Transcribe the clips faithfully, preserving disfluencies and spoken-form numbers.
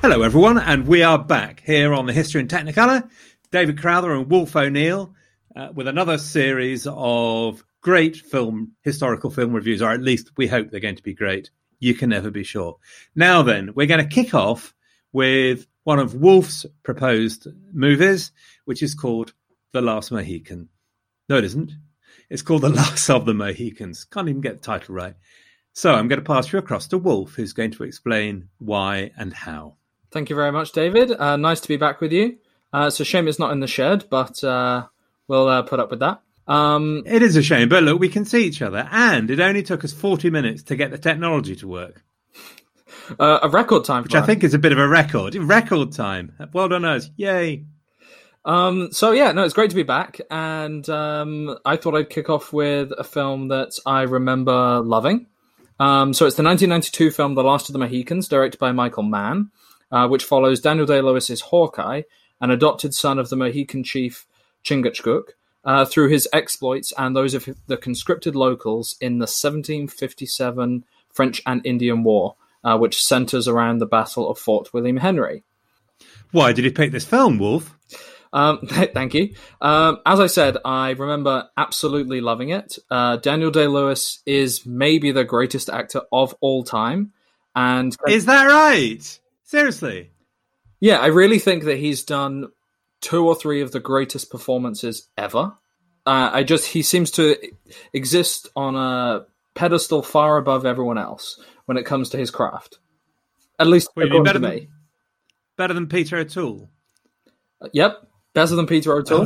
Hello, everyone, and we are back here on the History and Technicolor. David Crowther and Wolf O'Neill uh, with another series of great film, historical film reviews, or at least we hope they're going to be great. You can never be sure. Now then, we're going to kick off with one of Wolf's proposed movies, which is called The Last Mohican. No, it isn't. It's called The Last of the Mohicans. Can't even get the title right. So I'm going to pass you across to Wolf, who's going to explain why and how. Thank you very much, David. Uh, nice to be back with you. Uh, it's a shame it's not in the shed, but uh, we'll uh, put up with that. Um, it is a shame, but look, we can see each other, and it only took us forty minutes to get the technology to work. Uh, a record time, which I think is a bit of a record. Record time. Well done, us! Yay! Um, so yeah, no, it's great to be back, and um, I thought I'd kick off with a film that I remember loving. Um, so it's the nineteen ninety-two film *The Last of the Mohicans*, directed by Michael Mann, uh, which follows Daniel Day-Lewis's Hawkeye, an adopted son of the Mohican chief Chingachgook, uh, through his exploits and those of the conscripted locals in the seventeen fifty-seven French and Indian War, uh, which centers around the Battle of Fort William Henry. Why did you pick this film, Wolf? Um, thank you. Um, as I said, I remember absolutely loving it. Uh, Daniel Day-Lewis is maybe the greatest actor of all time. And is that right? Seriously? Yeah, I really think that he's done two or three of the greatest performances ever. Uh, I just he seems to exist on a pedestal far above everyone else when it comes to his craft. At least well, according better to than, me. Better than Peter O'Toole? Uh, yep, better than Peter O'Toole.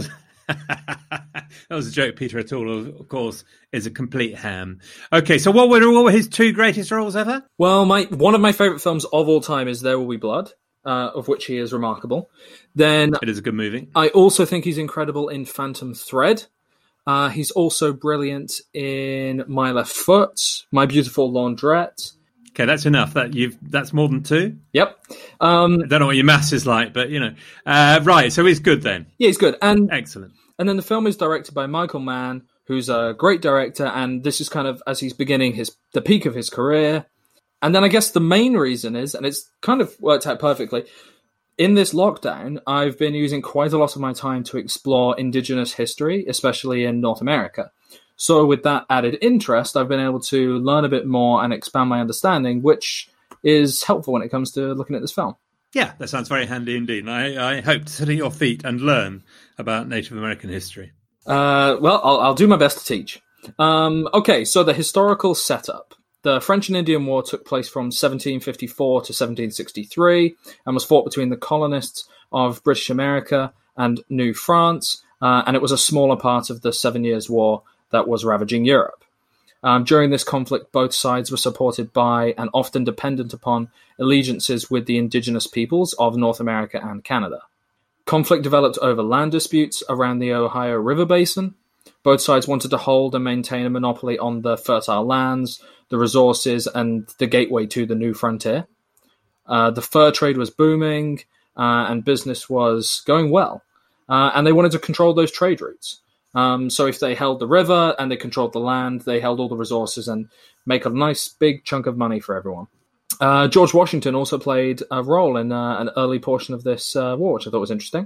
That was a joke. Peter O'Toole, of course, is a complete ham. Okay, so what were, what were his two greatest roles ever? Well, my one of my favourite films of all time is There Will Be Blood, uh, of which he is remarkable. Then it is a good movie. I also think he's incredible in Phantom Thread. Uh, he's also brilliant in My Left Foot, My Beautiful Laundrette. Okay, that's enough. That you've that's more than two. Yep. Um, I don't know what your maths is like, but you know, uh, right. So he's good then. Yeah, he's good, and excellent. And then the film is directed by Michael Mann, who's a great director, and this is kind of as he's beginning his the peak of his career. And then I guess the main reason is, and it's kind of worked out perfectly, in this lockdown, I've been using quite a lot of my time to explore Indigenous history, especially in North America. So with that added interest, I've been able to learn a bit more and expand my understanding, which is helpful when it comes to looking at this film. Yeah, that sounds very handy indeed. I, I hope to sit at your feet and learn about Native American history. Uh, well, I'll, I'll do my best to teach. Um, okay, so the historical setup. The French and Indian War took place from seventeen fifty-four to seventeen sixty-three and was fought between the colonists of British America and New France, uh, and it was a smaller part of the Seven Years' War that was ravaging Europe. Um, during this conflict, both sides were supported by and often dependent upon allegiances with the indigenous peoples of North America and Canada. Conflict developed over land disputes around the Ohio River Basin. Both sides wanted to hold and maintain a monopoly on the fertile lands, the resources, and the gateway to the new frontier. Uh, the fur trade was booming, uh, and business was going well. Uh, and they wanted to control those trade routes. Um, so if they held the river and they controlled the land, they held all the resources and make a nice big chunk of money for everyone. Uh, George Washington also played a role in uh, an early portion of this uh, war, which I thought was interesting.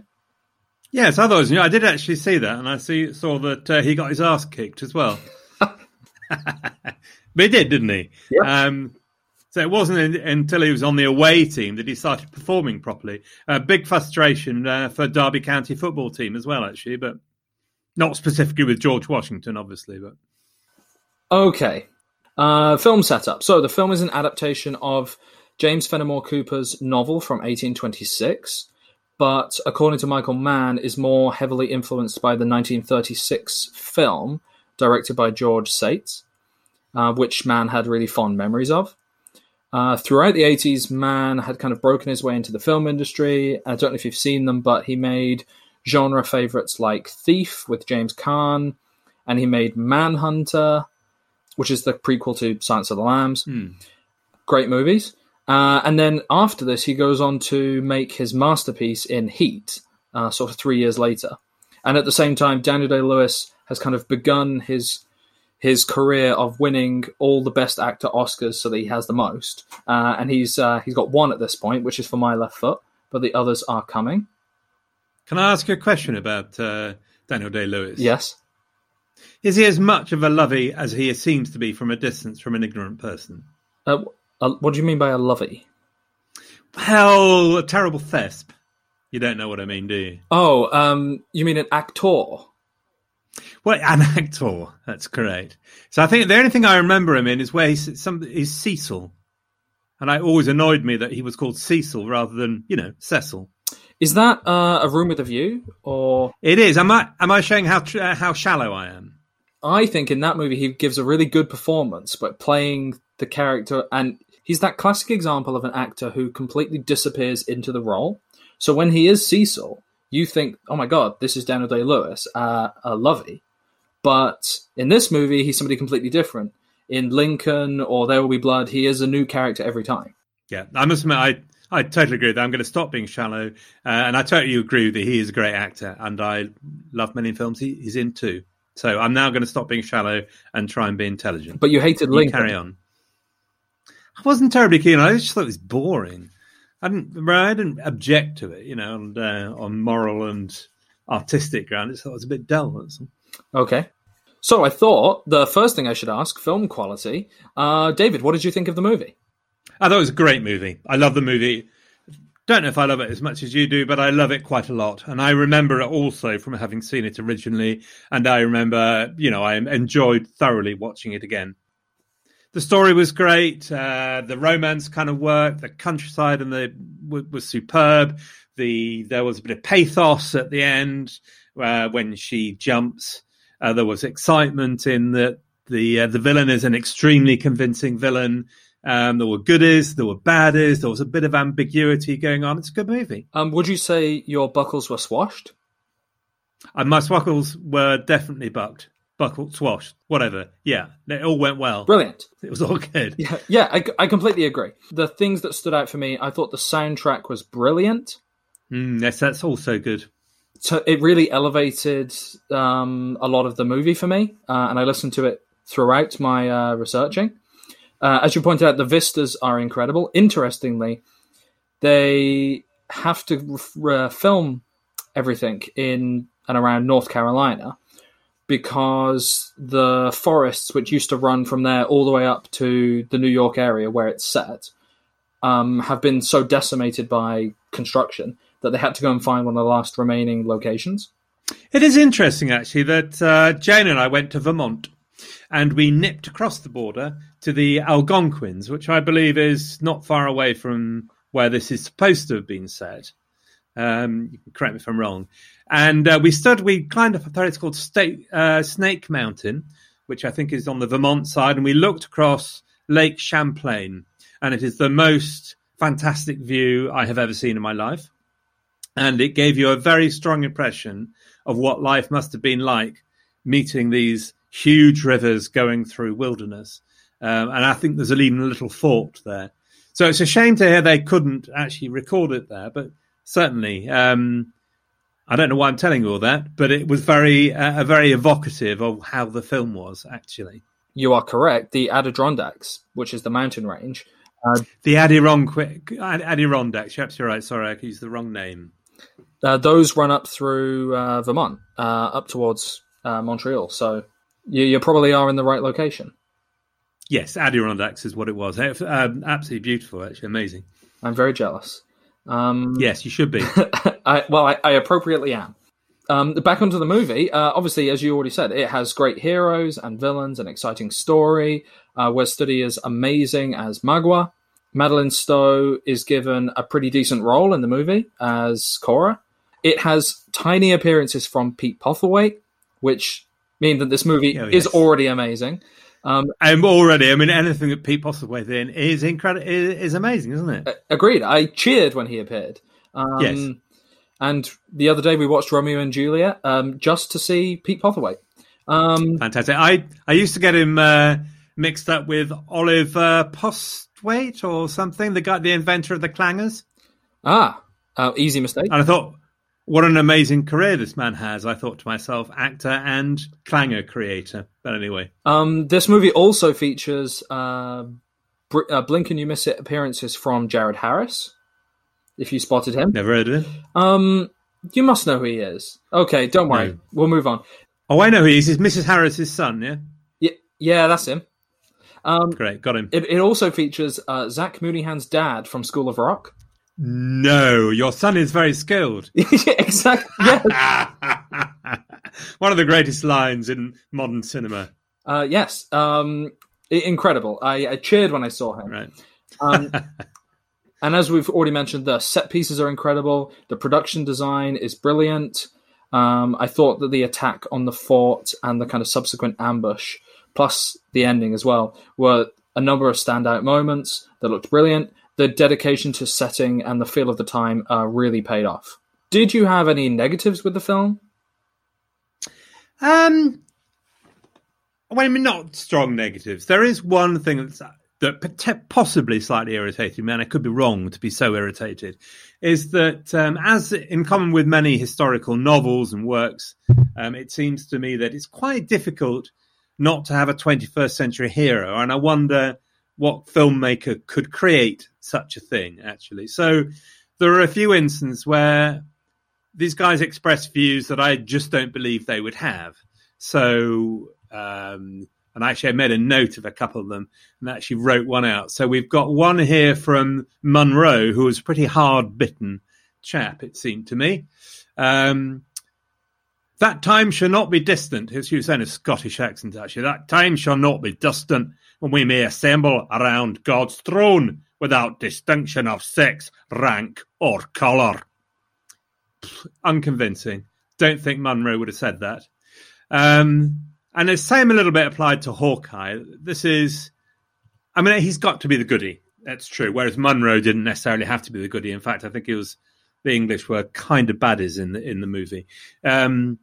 Yes, I thought it was, you know, I did actually see that, and I see, saw that uh, he got his ass kicked as well. But he did, didn't he? Yeah. Um, so it wasn't in, until he was on the away team that he started performing properly. Uh, big frustration uh, for Derby County football team as well, actually, but not specifically with George Washington, obviously. But okay. Uh, film setup. So the film is an adaptation of James Fenimore Cooper's novel from eighteen twenty-six, but according to Michael Mann, is more heavily influenced by the nineteen thirty-six film directed by George Sates, uh, which Mann had really fond memories of. Uh, throughout the eighties, Mann had kind of broken his way into the film industry. I don't know if you've seen them, but he made genre favorites like Thief with James Caan, and he made Manhunter, which is the prequel to Silence of the Lambs. Mm. Great movies. Uh, and then after this, he goes on to make his masterpiece in Heat, uh, sort of three years later. And at the same time, Daniel Day-Lewis has kind of begun his his career of winning all the Best Actor Oscars so that he has the most. Uh, and he's uh, he's got one at this point, which is for My Left Foot, but the others are coming. Can I ask you a question about uh, Daniel Day-Lewis? Yes. Is he as much of a lovey as he seems to be from a distance from an ignorant person? Uh, uh, what do you mean by a lovey? Well, a terrible thesp. You don't know what I mean, do you? Oh, um, you mean an actor? Well, an actor. That's correct. So I think the only thing I remember him in is where he's, some, he's Cecil. And it always annoyed me that he was called Cecil rather than, you know, Cecil. Is that uh, A Room with a View? Or It is. Am I, am I showing how, uh, how shallow I am? I think in that movie he gives a really good performance, but playing the character, and he's that classic example of an actor who completely disappears into the role. So when he is Cecil, you think, oh my God, this is Daniel Day-Lewis, uh, a lovey. But in this movie, he's somebody completely different. In Lincoln or There Will Be Blood, he is a new character every time. Yeah, I must admit, I, I totally agree with that. I'm going to stop being shallow. Uh, and I totally agree that he is a great actor. And I love many films he, he's in too. So I'm now going to stop being shallow and try and be intelligent. But you hated Lincoln. You carry on. I wasn't terribly keen. I just thought it was boring. I didn't, I didn't object to it, you know, on, uh, on moral and artistic ground. I just thought it was a bit dull. That's all. Okay. So I thought the first thing I should ask, film quality. Uh, David, what did you think of the movie? I thought it was a great movie. I love the movie. Don't know if I love it as much as you do, but I love it quite a lot. And I remember it also from having seen it originally. And I remember, you know, I enjoyed thoroughly watching it again. The story was great. Uh, the romance kind of worked. The countryside and the w- was superb. The there was a bit of pathos at the end uh, when she jumps. Uh, there was excitement in that the uh, the villain is an extremely convincing villain. Um, there were goodies, there were baddies. There was a bit of ambiguity going on. It's a good movie. Um, would you say your buckles were swashed? And my buckles were definitely bucked. Buckle, swashed, whatever. Yeah, it all went well. Brilliant. It was all good. Yeah, yeah, I, I completely agree. The things that stood out for me, I thought the soundtrack was brilliant. Mm, yes, that's also good. So it really elevated um, a lot of the movie for me, uh, and I listened to it throughout my uh, researching. Uh, as you pointed out, the vistas are incredible. Interestingly, they have to re- film everything in and around North Carolina, because the forests, which used to run from there all the way up to the New York area where it's set, um, have been so decimated by construction that they had to go and find one of the last remaining locations. It is interesting, actually, that uh, Jane and I went to Vermont and we nipped across the border to the Algonquins, which I believe is not far away from where this is supposed to have been set. Um, you can correct me if I'm wrong. And uh, we stood, we climbed up a place called State, uh, Snake Mountain, which I think is on the Vermont side, and we looked across Lake Champlain, and it is the most fantastic view I have ever seen in my life. And it gave you a very strong impression of what life must have been like, meeting these huge rivers going through wilderness. Um, and I think there's even a little fort there. So it's a shame to hear they couldn't actually record it there, but certainly, um, I don't know why I'm telling you all that, but it was very, uh, very evocative of how the film was, actually. You are correct. The Adirondacks, which is the mountain range. Uh, the Adirondack, Adirondacks, perhaps you're right. Sorry, I used the wrong name. Uh, those run up through uh, Vermont, uh, up towards uh, Montreal. So you, you probably are in the right location. Yes, Adirondacks is what it was. Um, absolutely beautiful, actually. Amazing. I'm very jealous. Um, yes, you should be. I, well, I, I appropriately am. Um, back onto the movie. Uh, obviously, as you already said, it has great heroes and villains, an exciting story. Uh, Wes Studi is amazing as Magua. Madeline Stowe is given a pretty decent role in the movie as Cora. It has tiny appearances from Pete Postlethwaite, which mean that this movie oh, yes. is already amazing. Um, I'm already. I mean, anything that Pete Postlethwaite in is incredible. Is, is amazing, isn't it? Agreed. I cheered when he appeared. Um, yes. And the other day we watched Romeo and Juliet um, just to see Pete Postlethwaite. Um, Fantastic. I I used to get him uh, mixed up with Oliver Postlethwaite or something. The guy, the inventor of the clangers. Ah, uh, easy mistake. And I thought, what an amazing career this man has, I thought to myself, actor and clanger creator. But anyway. Um, this movie also features uh, Br- uh, Blink and You Miss It appearances from Jared Harris, if you spotted him. Never heard of him. Um, you must know who he is. Okay, don't worry. No. We'll move on. Oh, I know who he is. He's Missus Harris's son, yeah? Yeah, yeah, that's him. Um, Great, got him. It, it also features uh, Zach Mooneyhand's dad from School of Rock. No, your son is very skilled. Exactly. Yes. One of the greatest lines in modern cinema. Uh, yes. Um, incredible. I, I cheered when I saw him. Right. Um, and as we've already mentioned, the set pieces are incredible. The production design is brilliant. Um, I thought that the attack on the fort and the kind of subsequent ambush, plus the ending as well, were a number of standout moments that looked brilliant. The dedication to setting and the feel of the time uh, really paid off. Did you have any negatives with the film? Um, well, I mean, not strong negatives. There is one thing that's, that possibly slightly irritated me, and I could be wrong to be so irritated, is that um, as in common with many historical novels and works, um, it seems to me that it's quite difficult not to have a twenty-first century hero, and I wonder what filmmaker could create such a thing, actually. So there are a few instances where these guys express views that I just don't believe they would have. So, um, and actually I made a note of a couple of them and actually wrote one out. So we've got one here from Munro, who was a pretty hard-bitten chap, it seemed to me. Um, that time shall not be distant. He was saying a Scottish accent, actually. That time shall not be distant when we may assemble around God's throne without distinction of sex, rank, or colour. Unconvincing. Don't think Munro would have said that. Um, and the same a little bit applied to Hawkeye. This is, I mean, he's got to be the goodie. That's true. Whereas Munro didn't necessarily have to be the goodie. In fact, I think it was the English were kind of baddies in the in the movie. Um,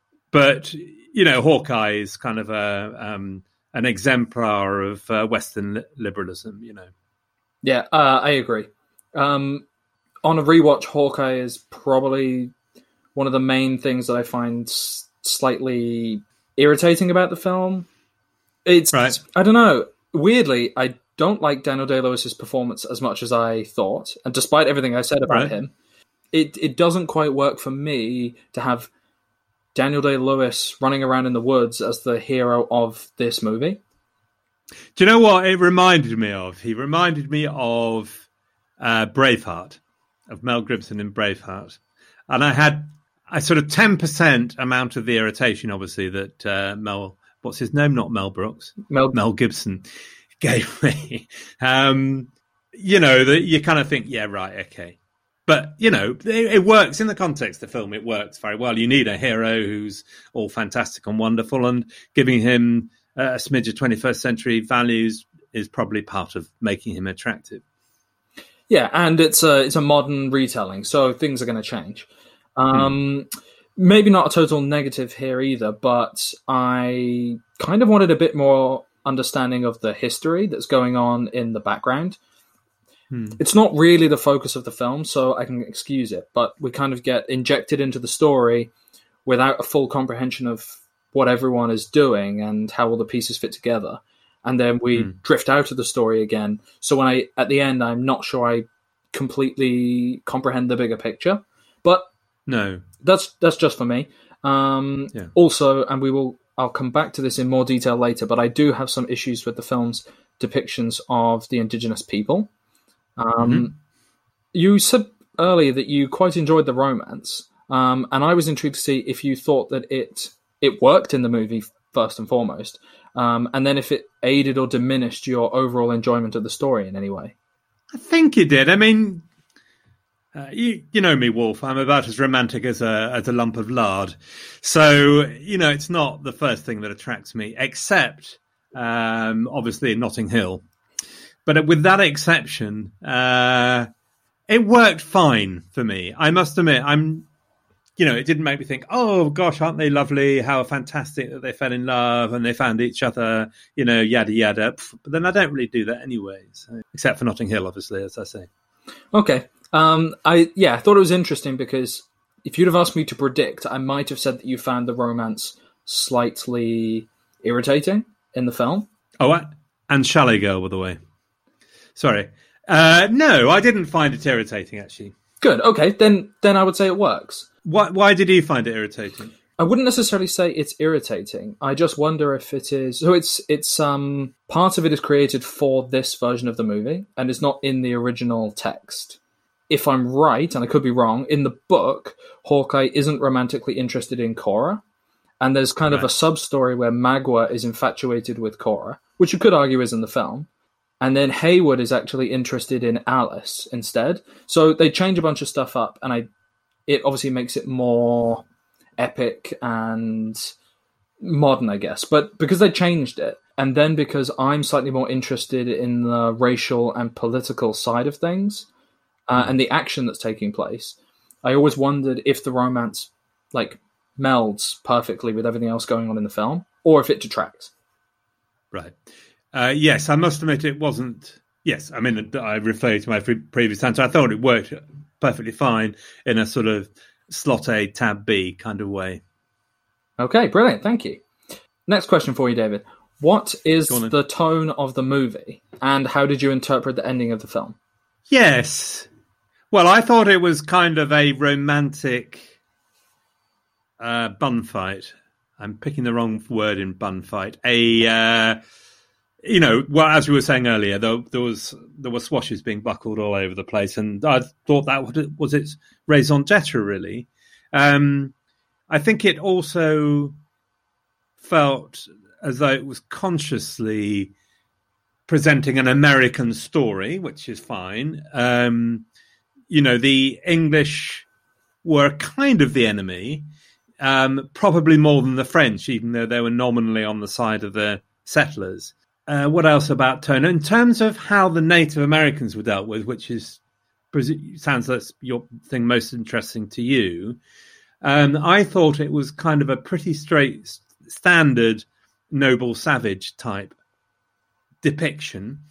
but you know, Hawkeye is kind of a um, an exemplar of uh, Western liberalism. You know. Yeah, uh, I agree. Um, on a rewatch, Hawkeye is probably one of the main things that I find s- slightly irritating about the film. It's, right. I don't know. Weirdly, I don't like Daniel Day-Lewis's performance as much as I thought, and despite everything I said about right. him, it it doesn't quite work for me to have Daniel Day-Lewis running around in the woods as the hero of this movie. Do you know what it reminded me of? He reminded me of uh, Braveheart, of Mel Gibson in Braveheart. And I had a sort of ten percent amount of the irritation, obviously, that uh, Mel, what's his name? Not Mel Brooks. Mel, Mel Gibson gave me. Um, you know, that you kind of think, yeah, right, okay. But, you know, it, it works in the context of the film. It works very well. You need a hero who's all fantastic and wonderful, and giving him a smidge of twenty-first century values is probably part of making him attractive. Yeah, and it's a it's a modern retelling, so things are going to change. Um, mm. Maybe not a total negative here either, but I kind of wanted a bit more understanding of the history that's going on in the background. Mm. It's not really the focus of the film, so I can excuse it, but we kind of get injected into the story without a full comprehension of what everyone is doing and how all the pieces fit together. And then we mm. drift out of the story again. So when I, at the end, I'm not sure I completely comprehend the bigger picture, but no, that's, that's just for me. Um, yeah. Also, and we will, I'll come back to this in more detail later, but I do have some issues with the film's depictions of the indigenous people. Um, mm-hmm. You said earlier that you quite enjoyed the romance. Um, and I was intrigued to see if you thought that it, it worked in the movie first and foremost, um, and then if it aided or diminished your overall enjoyment of the story in any way. I think it did. I mean, uh, you you know me, Wolf. I'm about as romantic as a as a lump of lard. So, you know, it's not the first thing that attracts me, except um, obviously Notting Hill. But with that exception, uh, it worked fine for me. I must admit, I'm. You know, it didn't make me think, oh, gosh, aren't they lovely? How fantastic that they fell in love and they found each other, you know, yada, yada. But then I don't really do that anyway, so, except for Notting Hill, obviously, as I say. Okay. Um, I Yeah, I thought it was interesting because if you'd have asked me to predict, I might have said that you found the romance slightly irritating in the film. Oh, and Chalet Girl, by the way. Sorry. Uh, no, I didn't find it irritating, actually. Good. Okay, then then I would say it works. Why, why did you find it irritating? I wouldn't necessarily say it's irritating. I just wonder if it is. So it's it's um part of it is created for this version of the movie, and it's not in the original text. If I'm right, and I could be wrong, in the book, Hawkeye isn't romantically interested in Cora, and there's kind right. of a sub-story where Magua is infatuated with Cora, which you could argue is in the film, and then Hayward is actually interested in Alice instead. So they change a bunch of stuff up, and I, it obviously makes it more epic and modern, I guess. But because they changed it, and then because I'm slightly more interested in the racial and political side of things, Uh, and the action that's taking place, I always wondered if the romance like melds perfectly with everything else going on in the film, or if it detracts. Right. Uh, yes, I must admit it wasn't. Yes, I mean, I refer to my previous answer. I thought it worked perfectly fine in a sort of slot A, tab B kind of way. Okay, brilliant. Thank you. Next question for you, David. What is the tone of the movie, and how did you interpret the ending of the film? Yes. Well, I thought it was kind of a romantic uh, bun fight. I'm picking the wrong word in bun fight. A, uh, you know, well, as we were saying earlier, there, there was there were swashes being buckled all over the place, and I thought that was its raison d'etre, really. Um, I think it also felt as though it was consciously presenting an American story, which is fine. Um, you know, the English were kind of the enemy, um, probably more than the French, even though they were nominally on the side of the settlers. Uh, what else about tone? In terms of how the Native Americans were dealt with, which is sounds like your thing most interesting to you, um, I thought it was kind of a pretty straight, standard noble savage type depiction.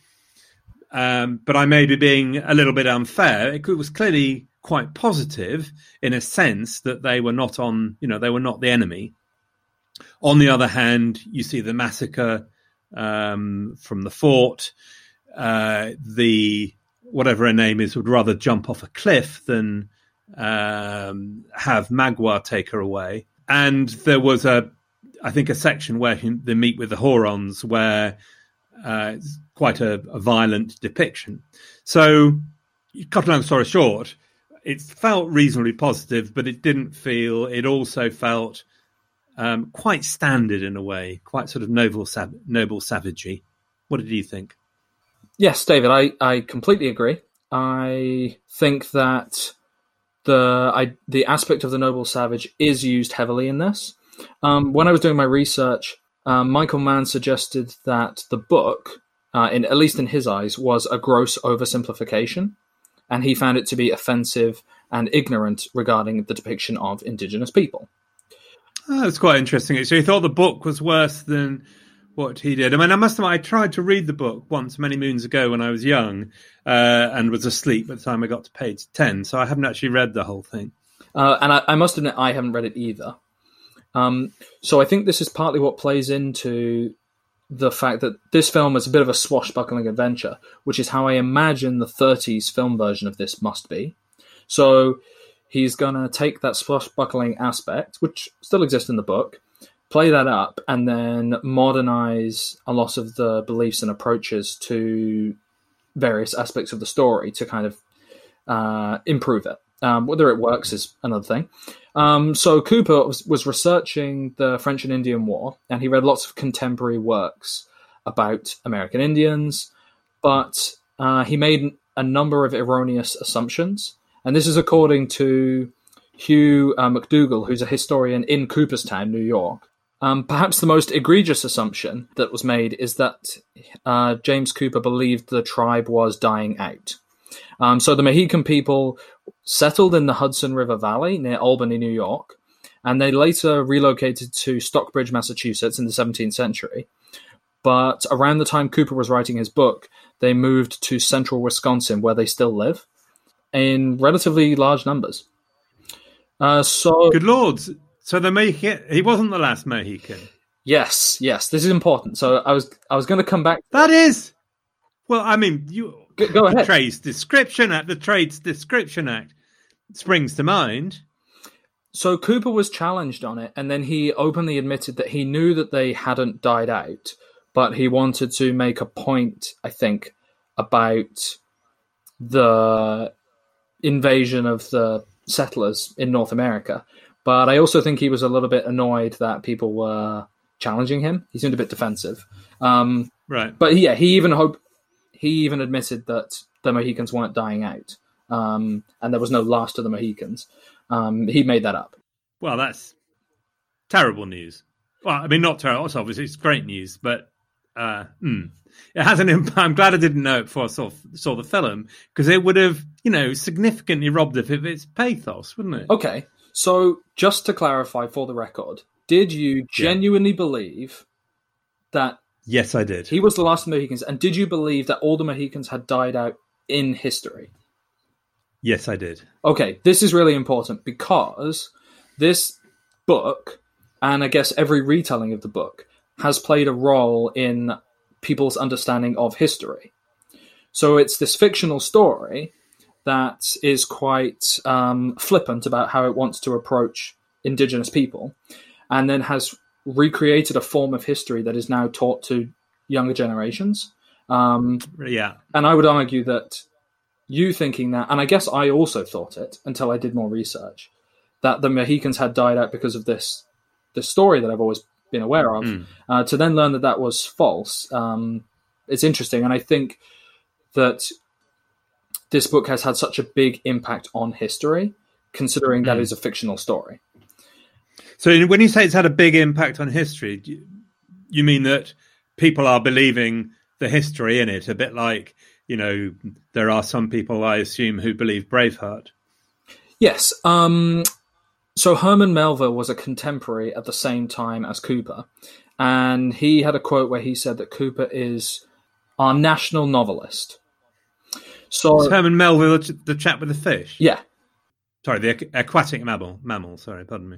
Um, but I may be being a little bit unfair. It was clearly quite positive in a sense that they were not on, you know, they were not the enemy. On the other hand, you see the massacre um, from the fort. Uh, the whatever her name is would rather jump off a cliff than um, have Magua take her away. And there was a, I think, a section where they meet with the Hurons where uh, it's quite a, a violent depiction. So, cut a long story short, it felt reasonably positive, but it didn't feel, it also felt um, quite standard in a way, quite sort of noble, sav- noble savagery. What did you think? Yes, David, I, I completely agree. I think that the I, the aspect of the noble savage is used heavily in this. Um, when I was doing my research, um, Michael Mann suggested that the book, uh, in at least in his eyes, was a gross oversimplification, and he found it to be offensive and ignorant regarding the depiction of indigenous people. Oh, that's quite interesting. So he thought the book was worse than what he did. I mean, I must admit, I tried to read the book once many moons ago when I was young uh, and was asleep by the time I got to page ten, so I haven't actually read the whole thing. Uh, and I, I must admit, I haven't read it either. Um, so I think this is partly what plays into the fact that this film is a bit of a swashbuckling adventure, which is how I imagine the thirties film version of this must be. So he's going to take that swashbuckling aspect, which still exists in the book, play that up, and then modernize a lot of the beliefs and approaches to various aspects of the story to kind of uh, improve it. Um, whether it works is another thing. Um, so Cooper was, was researching the French and Indian War, and he read lots of contemporary works about American Indians, but uh, he made a number of erroneous assumptions. And this is according to Hugh uh, McDougall, who's a historian in Cooperstown, New York. Um, perhaps the most egregious assumption that was made is that uh, James Cooper believed the tribe was dying out. Um, so the Mohican people settled in the Hudson River Valley near Albany, New York, and they later relocated to Stockbridge, Massachusetts in the seventeenth century. But around the time Cooper was writing his book, they moved to central Wisconsin, where they still live, in relatively large numbers. Uh, so Good lords. So the Mohican, he wasn't the last Mohican. yes, yes, this is important. So I was I was going to come back. That is. Well, I mean, you Go, go the ahead. Trades Description Act. The Trades Description Act springs to mind. So Cooper was challenged on it, and then he openly admitted that he knew that they hadn't died out, but he wanted to make a point, I think, about the invasion of the settlers in North America. But I also think he was a little bit annoyed that people were challenging him. He seemed a bit defensive. Um, Right. but yeah, he even hoped, he even admitted that the Mohicans weren't dying out, um, and there was no last of the Mohicans. Um, he made that up. Well, that's terrible news. Well, I mean, not terrible. It's obviously it's great news, but uh, mm, it has an impact. I'm glad I didn't know it before I saw, saw the film, because it would have, you know, significantly robbed it of its pathos, wouldn't it? Okay, so just to clarify for the record, did you genuinely yeah. believe that Yes, I did. he was the last of the Mohicans, and did you believe that all the Mohicans had died out in history? Yes, I did. Okay, this is really important because this book, and I guess every retelling of the book, has played a role in people's understanding of history. So it's this fictional story that is quite um, flippant about how it wants to approach Indigenous people, and then has recreated a form of history that is now taught to younger generations. Um, yeah. And I would argue that you thinking that, and I guess I also thought it until I did more research, that the Mohicans had died out because of this this story that I've always been aware of, mm. uh, to then learn that that was false. Um, it's interesting, and I think that this book has had such a big impact on history, considering mm. that is a fictional story. So when you say it's had a big impact on history, you mean that people are believing the history in it, a bit like, you know, there are some people, I assume, who believe Braveheart. Yes. Um, so Herman Melville was a contemporary at the same time as Cooper. And he had a quote where he said that Cooper is our national novelist. So is Herman Melville the chap with the fish? Yeah. Sorry, the aquatic mammal. Mammal, sorry, pardon me.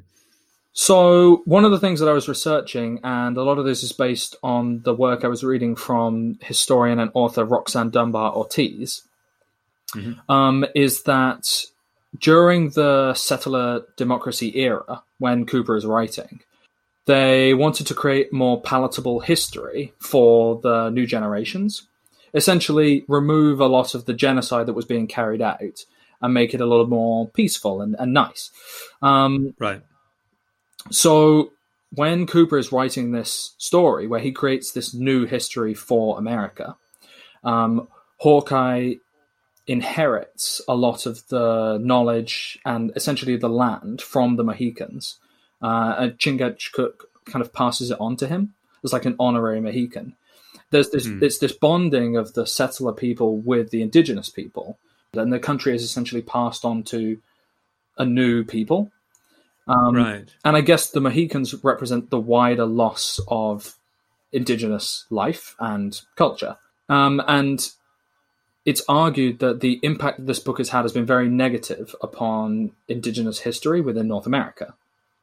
So one of the things that I was researching, and a lot of this is based on the work I was reading from historian and author Roxanne Dunbar Ortiz, mm-hmm. um, is that during the settler democracy era, when Cooper is writing, they wanted to create more palatable history for the new generations, essentially remove a lot of the genocide that was being carried out and make it a little more peaceful and, and nice. Um, right. So when Cooper is writing this story, where he creates this new history for America, um, Hawkeye inherits a lot of the knowledge and essentially the land from the Mohicans. Uh, and Chingachgook kind of passes it on to him as like an honorary Mohican. There's this, mm. it's this bonding of the settler people with the indigenous people, and the country is essentially passed on to a new people. Um, right. And I guess the Mohicans represent the wider loss of indigenous life and culture. Um, and it's argued that the impact that this book has had has been very negative upon indigenous history within North America.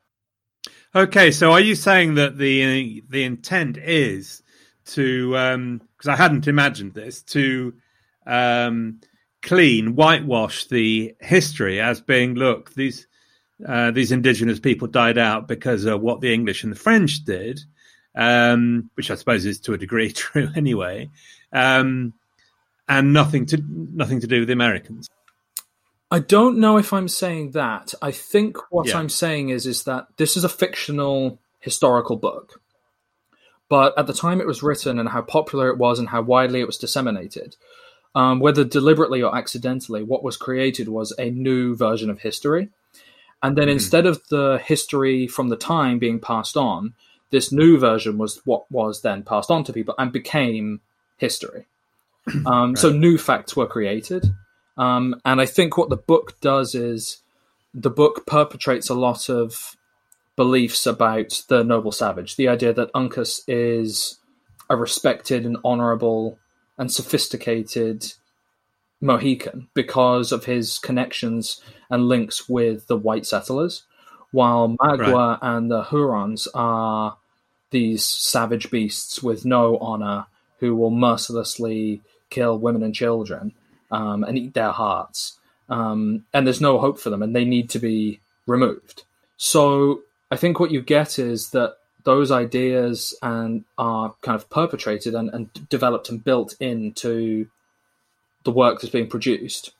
Okay, so are you saying that the the intent is to, um, because I hadn't imagined this, to um, clean, whitewash the history as being, look, these... Uh, these indigenous people died out because of what the English and the French did, um, which I suppose is to a degree true anyway, um, and nothing to nothing to do with the Americans. I don't know if I'm saying that. I think what yeah. I'm saying is is that this is a fictional historical book, but at the time it was written and how popular it was and how widely it was disseminated, um, whether deliberately or accidentally, what was created was a new version of history. And then mm. instead of the history from the time being passed on, this new version was what was then passed on to people and became history. Um, right. So new facts were created. Um, and I think what the book does is the book perpetrates a lot of beliefs about the noble savage. The idea that Uncas is a respected and honorable and sophisticated Mohican because of his connections and links with the white settlers, while Magua right. and the Hurons are these savage beasts with no honor who will mercilessly kill women and children um, and eat their hearts. Um, and there's no hope for them, and they need to be removed. So I think what you get is that those ideas and are kind of perpetrated and, and developed and built into the work that's being produced.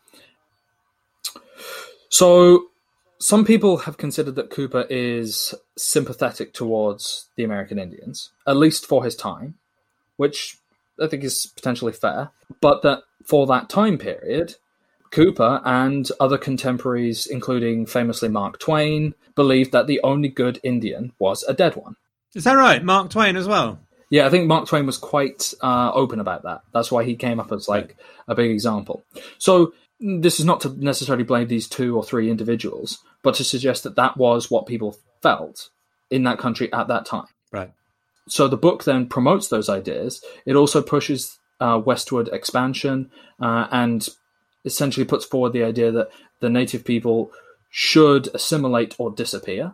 So some people have considered that Cooper is sympathetic towards the American Indians, at least for his time, which I think is potentially fair, but that for that time period, Cooper and other contemporaries, including famously Mark Twain, believed that the only good Indian was a dead one. Is that right? Mark Twain as well? Yeah, I think Mark Twain was quite uh, open about that. That's why he came up as like a big example. So this is not to necessarily blame these two or three individuals, but to suggest that that was what people felt in that country at that time. Right. So the book then promotes those ideas. It also pushes uh, westward expansion uh, and essentially puts forward the idea that the native people should assimilate or disappear.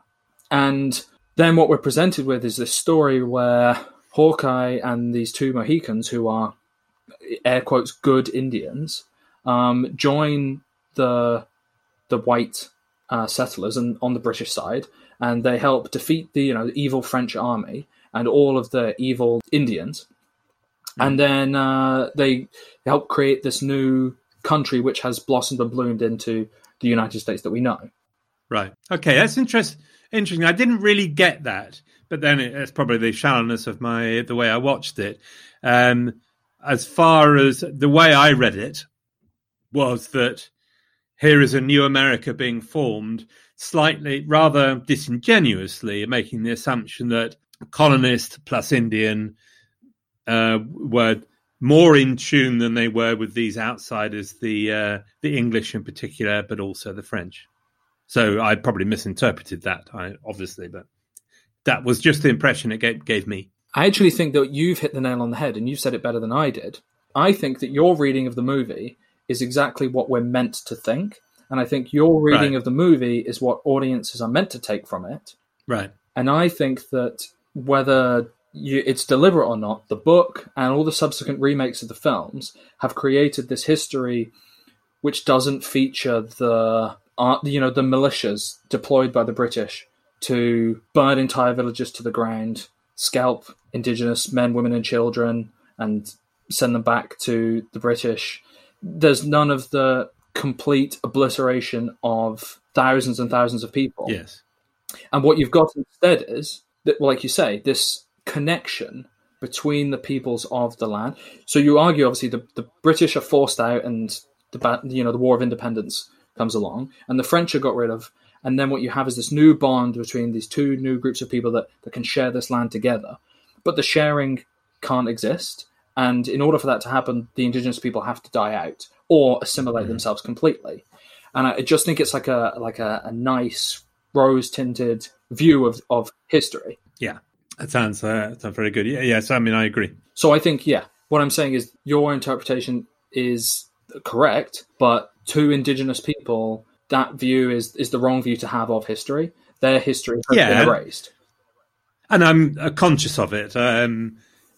And then what we're presented with is this story where Hawkeye and these two Mohicans, who are air quotes good Indians, um, join the the white uh, settlers and on the British side, and they help defeat the you know the evil French army and all of the evil Indians, and then uh, they help create this new country which has blossomed and bloomed into the United States that we know. Right. Okay, that's interest, interesting. I didn't really get that, but then it, it's probably the shallowness of my the way I watched it. Um, as far as the way I read it was that here is a new America being formed, slightly, rather disingenuously, making the assumption that colonist plus Indian uh, were more in tune than they were with these outsiders, the uh, the English in particular, but also the French. So I probably misinterpreted that, I, obviously, but that was just the impression it gave, gave me. I actually think that you've hit the nail on the head, and you've said it better than I did. I think that your reading of the movie is exactly what we're meant to think, and I think your reading right. of the movie is what audiences are meant to take from it. Right. And I think that whether you, it's deliberate or not, the book and all the subsequent remakes of the films have created this history which doesn't feature the uh, you know the militias deployed by the British to burn entire villages to the ground, scalp indigenous men, women, and children, and send them back to the British. There's none of the complete obliteration of thousands and thousands of people. Yes. And what you've got instead is, that, like you say, this connection between the peoples of the land. So you argue, obviously, the, the British are forced out and the you know the War of Independence comes along, and the French are got rid of. And then what you have is this new bond between these two new groups of people that, that can share this land together. But the sharing can't exist. And in order for that to happen, the indigenous people have to die out or assimilate mm-hmm. themselves completely. And I just think it's like a like a, a nice rose-tinted view of, of history. Yeah, that sounds, uh, that sounds very good. Yeah, yes, I mean, I agree. So I think, yeah, what I'm saying is your interpretation is correct, but to indigenous people, that view is, is the wrong view to have of history. Their history has yeah. been erased. And I'm uh, conscious of it. Um,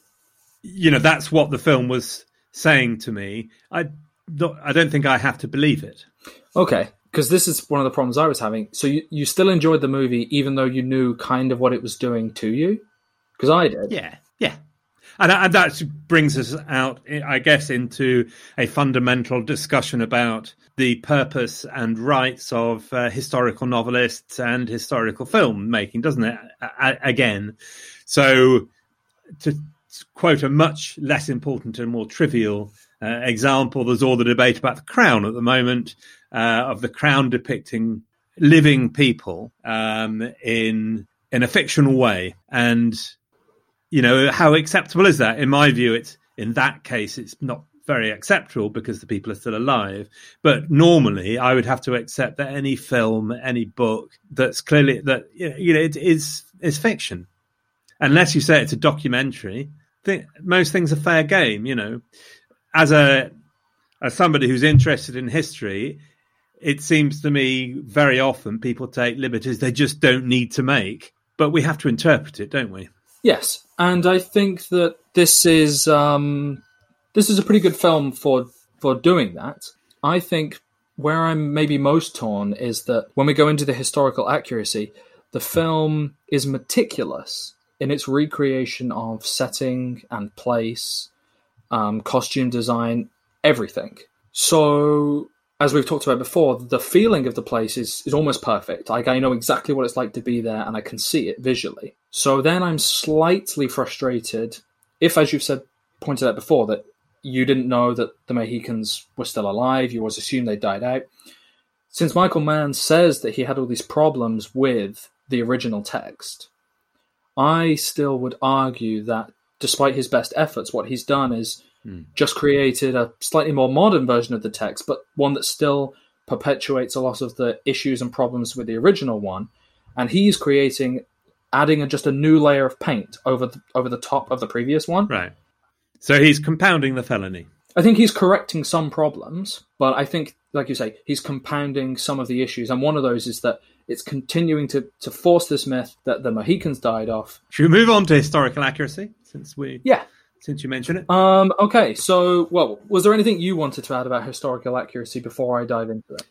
you know, that's what the film was saying to me. I, I don't think I have to believe it. Okay, because this is one of the problems I was having. So you, you still enjoyed the movie, even though you knew kind of what it was doing to you? Because I did. Yeah, yeah. And, and that brings us out, I guess, into a fundamental discussion about the purpose and rights of uh, historical novelists and historical film making, doesn't it? A- again, so to quote a much less important and more trivial uh, example, there's all the debate about the Crown at the moment, uh, of the Crown depicting living people um, in in a fictional way, and you know, how acceptable is that? In my view, it's in that case, it's not very acceptable because the people are still alive. But normally, I would have to accept that any film, any book that's clearly that you know it is is fiction, unless you say it's a documentary. I think most things are fair game. You know, as a as somebody who's interested in history, it seems to me very often people take liberties they just don't need to make. But we have to interpret it, don't we? Yes, and I think that this is um, this is a pretty good film for for doing that. I think where I'm maybe most torn is that when we go into the historical accuracy, the film is meticulous in its recreation of setting and place, um, costume design, everything. So, as we've talked about before, the feeling of the place is, is almost perfect. Like, I know exactly what it's like to be there, and I can see it visually. So then I'm slightly frustrated, if, as you've said, pointed out before, that you didn't know that the Mohicans were still alive, you always assumed they died out. Since Michael Mann says that he had all these problems with the original text, I still would argue that despite his best efforts, what he's done is mm. just created a slightly more modern version of the text, but one that still perpetuates a lot of the issues and problems with the original one. And he's creating, adding a, just a new layer of paint over the, over the top of the previous one. Right. So he's compounding the felony. I think he's correcting some problems, but I think, like you say, he's compounding some of the issues. And one of those is that it's continuing to, to force this myth that the Mohicans died off. Should we move on to historical accuracy, since we yeah, since you mentioned it? Um, okay, so, well, was there anything you wanted to add about historical accuracy before I dive into it?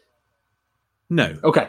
No. Okay.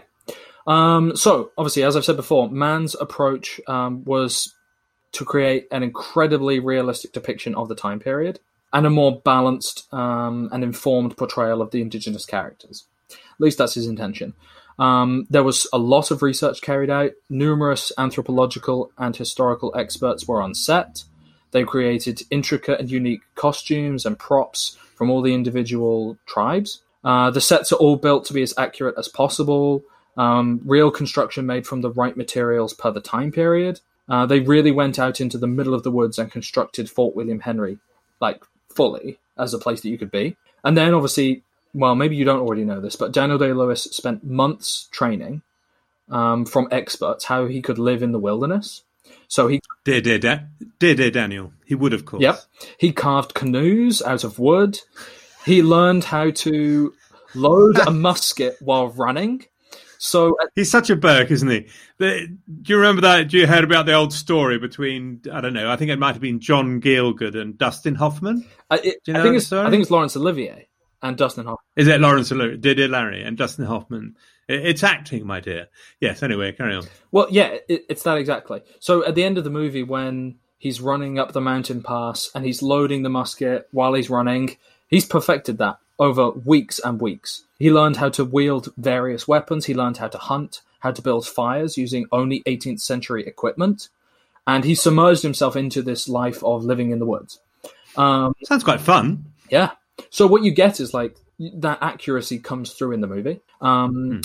Um, so, obviously, as I've said before, Mann's approach um, was to create an incredibly realistic depiction of the time period and a more balanced um, and informed portrayal of the indigenous characters. At least that's his intention. Um, there was a lot of research carried out. Numerous anthropological and historical experts were on set. They created intricate and unique costumes and props from all the individual tribes. Uh, the sets are all built to be as accurate as possible. Um, real construction made from the right materials per the time period. Uh, they really went out into the middle of the woods and constructed Fort William Henry, like, fully, as a place that you could be. And then, obviously, well, maybe you don't already know this, but Daniel Day-Lewis spent months training um, from experts how he could live in the wilderness. So he... Dear, dear, da- dear, dear Daniel. He would, of course. Yep. He carved canoes out of wood. He learned how to load a musket while running. So he's such a Burke, isn't he? The, do you remember that? Do you heard about the old story between, I don't know, I think it might have been John Gielgud and Dustin Hoffman? I, it, do you know I, think it's, story? I think it's Laurence Olivier and Dustin Hoffman. Is it Laurence Olivier? Dear, dear Larry and Dustin Hoffman. It, it's acting, my dear. Yes, anyway, carry on. Well, yeah, it, it's that exactly. So at the end of the movie, when he's running up the mountain pass and he's loading the musket while he's running, he's perfected that over weeks and weeks. He learned how to wield various weapons. He learned how to hunt, how to build fires using only eighteenth century equipment. And he submerged himself into this life of living in the woods. Um, Sounds quite fun. Yeah. So what you get is like that accuracy comes through in the movie. Um, hmm.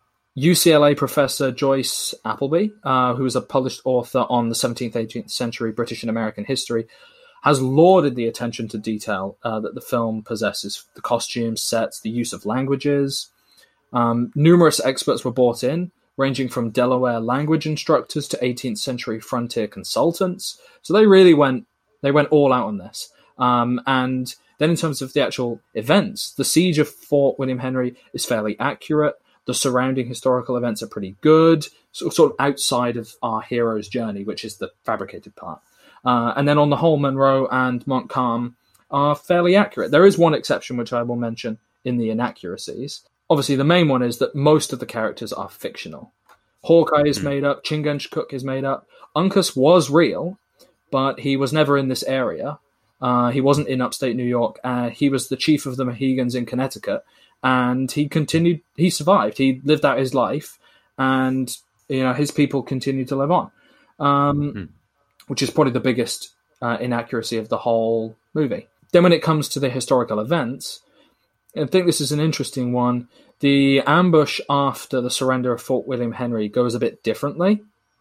U C L A professor Joyce Appleby, uh, who is a published author on the seventeenth, eighteenth century British and American history, has lauded the attention to detail uh, that the film possesses. The costumes, sets, the use of languages. Um, numerous experts were brought in, ranging from Delaware language instructors to eighteenth century frontier consultants. So they really went they went all out on this. Um, and then in terms of the actual events, the siege of Fort William Henry is fairly accurate. The surrounding historical events are pretty good, so, sort of outside of our hero's journey, which is the fabricated part. Uh, and then on the whole, Monroe and Montcalm are fairly accurate. There is one exception, which I will mention in the inaccuracies. Obviously, the main one is that most of the characters are fictional. Hawkeye is made up. Chingachgook is made up. Uncas was real, but he was never in this area. Uh, he wasn't in upstate New York. Uh, he was the chief of the Mohegans in Connecticut, and he continued. He survived. He lived out his life, and you know his people continued to live on. Um, mm. Which is probably the biggest uh, inaccuracy of the whole movie. Then when it comes to the historical events, I think this is an interesting one. The ambush after the surrender of Fort William Henry goes a bit differently.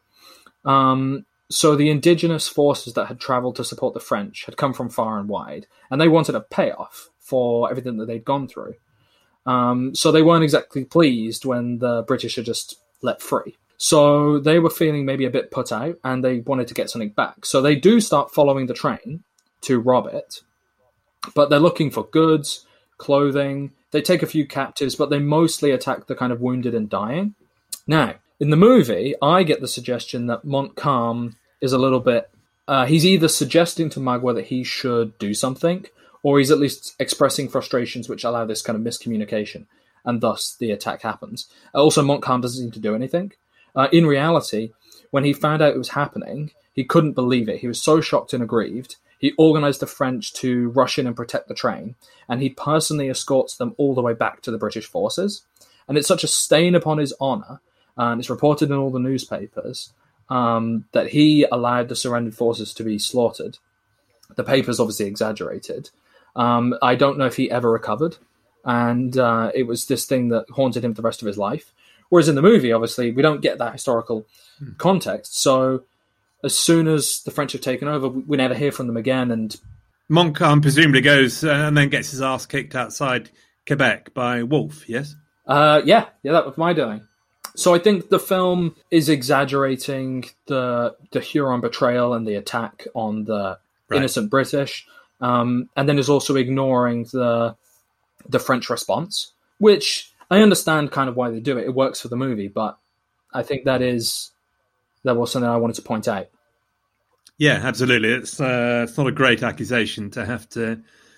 Um, so the indigenous forces that had traveled to support the French had come from far and wide, and they wanted a payoff for everything that they'd gone through. Um, so they weren't exactly pleased when the British had just let free. So they were feeling maybe a bit put out, and they wanted to get something back. So they do start following the train to rob it, but they're looking for goods, clothing. They take a few captives, but they mostly attack the kind of wounded and dying. Now, in the movie, I get the suggestion that Montcalm is a little bit... Uh, he's either suggesting to Magua that he should do something, or he's at least expressing frustrations which allow this kind of miscommunication, and thus the attack happens. Also, Montcalm doesn't seem to do anything. Uh, in reality, when he found out it was happening, he couldn't believe it. He was so shocked and aggrieved. He organised the French to rush in and protect the train, and he personally escorts them all the way back to the British forces. And it's such a stain upon his honour, and it's reported in all the newspapers, um, that he allowed the surrendered forces to be slaughtered. The papers obviously exaggerated. Um, I don't know if he ever recovered, and uh, it was this thing that haunted him for the rest of his life. Whereas in the movie, obviously, we don't get that historical hmm. context, so... As soon as the French have taken over, we never hear from them again. And Montcalm presumably goes uh, and then gets his ass kicked outside Quebec by Wolfe, yes? Uh, yeah, yeah, that was my doing. So I think the film is exaggerating the the Huron betrayal and the attack on the right. innocent British, um, and then is also ignoring the the French response, which I understand kind of why they do it. It works for the movie, but I think that is... That was something I wanted to point out. Yeah, absolutely. It's uh, it's not a great accusation to have to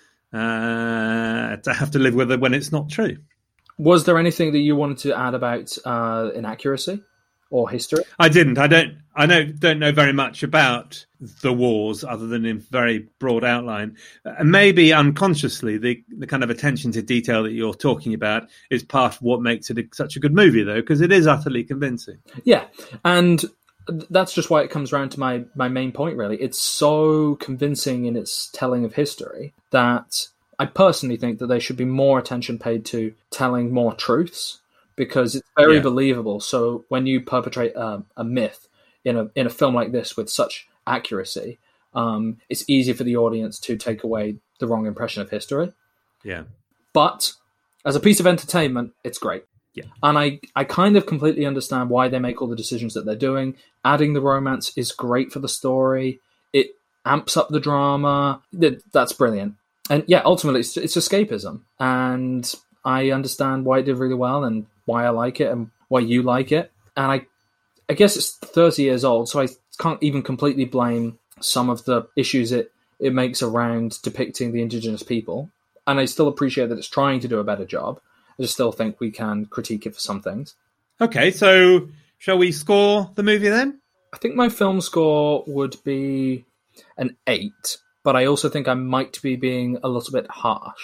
uh, to have to live with it when it's not true. Was there anything that you wanted to add about uh, inaccuracy or history? I didn't. I don't. I know, don't know very much about the wars, other than in very broad outline. And maybe unconsciously, the the kind of attention to detail that you're talking about is part of what makes it a, such a good movie, though, because it is utterly convincing. Yeah, and that's just why it comes around to my, my main point, really. It's so convincing in its telling of history that I personally think that there should be more attention paid to telling more truths, because it's very yeah. believable. So when you perpetrate a, a myth in a in a film like this with such accuracy, um, it's easy for the audience to take away the wrong impression of history. Yeah. But as a piece of entertainment, it's great. Yeah. And I, I kind of completely understand why they make all the decisions that they're doing. Adding the romance is great for the story. It amps up the drama. That's brilliant. And yeah, ultimately, it's, it's escapism. And I understand why it did really well and why I like it and why you like it. And I, I guess it's thirty years old, so I can't even completely blame some of the issues it, it makes around depicting the indigenous people. And I still appreciate that it's trying to do a better job. I just still think we can critique it for some things. Okay, so shall we score the movie then? I think my film score would be an eight, but I also think I might be being a little bit harsh.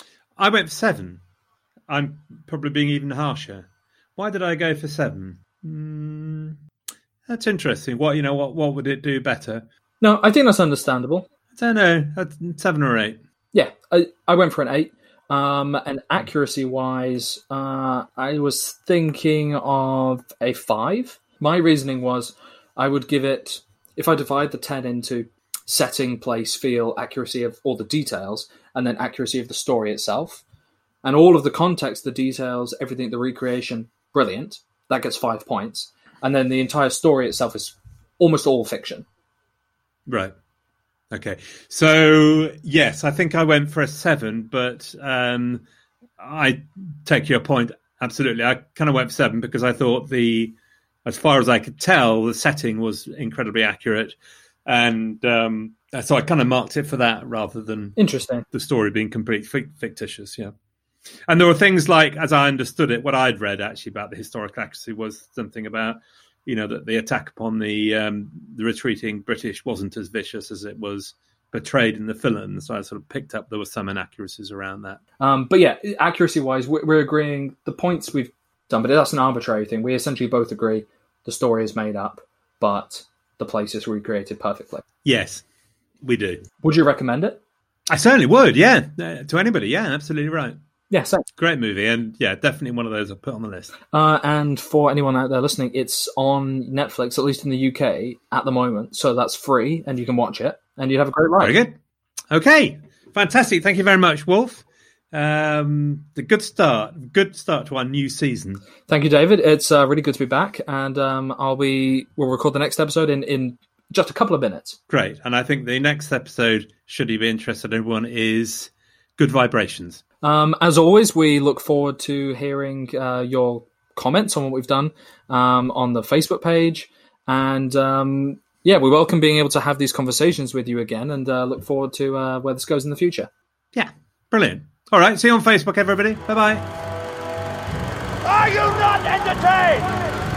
I went for seven. I'm probably being even harsher. Why did I go for seven? Mm, that's interesting. What you know? What what would it do better? No, I think that's understandable. I don't know. Seven or eight. Yeah, I, I went for an eight. Um, and accuracy-wise, uh, I was thinking of a five. My reasoning was I would give it, if I divide the ten into setting, place, feel, accuracy of all the details, and then accuracy of the story itself, and all of the context, the details, everything, the recreation, brilliant. That gets five points. And then the entire story itself is almost all fiction. Right. Okay, so yes, I think I went for a seven, but um, I take your point absolutely. I kind of went for seven because I thought the, as far as I could tell, the setting was incredibly accurate, and um, so I kind of marked it for that rather than interesting the story being completely fictitious. Yeah, and there were things like, as I understood it, what I'd read actually about the historical accuracy was something about, you know, that the attack upon the um, the retreating British wasn't as vicious as it was portrayed in the film. So I sort of picked up there were some inaccuracies around that. Um, but yeah, accuracy-wise, we're, we're agreeing the points we've done, but that's an arbitrary thing. We essentially both agree the story is made up, but the place is recreated perfectly. Yes, we do. Would you recommend it? I certainly would, yeah. Uh, to anybody, yeah, absolutely right. Yeah, same. Great movie, and yeah, definitely one of those I've put on the list. Uh, and for anyone out there listening, it's on Netflix, at least in the U K, at the moment. So that's free, and you can watch it, and you'd have a great ride. Very good. Okay, fantastic. Thank you very much, Wolf. Um, the good start, good start to our new season. Thank you, David. It's uh, really good to be back, and um, I'll be. We'll record the next episode in, in just a couple of minutes. Great, and I think the next episode, should you be interested in one, is Good Vibrations. Um, as always, we look forward to hearing uh, your comments on what we've done um, on the Facebook page. And um, yeah, we welcome being able to have these conversations with you again, and uh, look forward to uh, where this goes in the future. Yeah, brilliant. All right, see you on Facebook, everybody. Bye-bye. Are you not entertained?